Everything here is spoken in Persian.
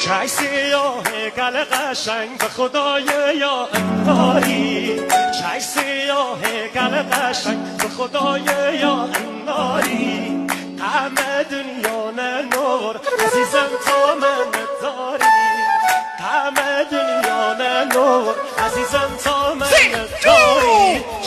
چای سیاه گل قشنگ به خدای یا اناری چای سیاه گل قشنگ به خدای یا اناری طعم دنیا نور عزیزم تو من داری طعم دنیا نور عزیزم تو من داری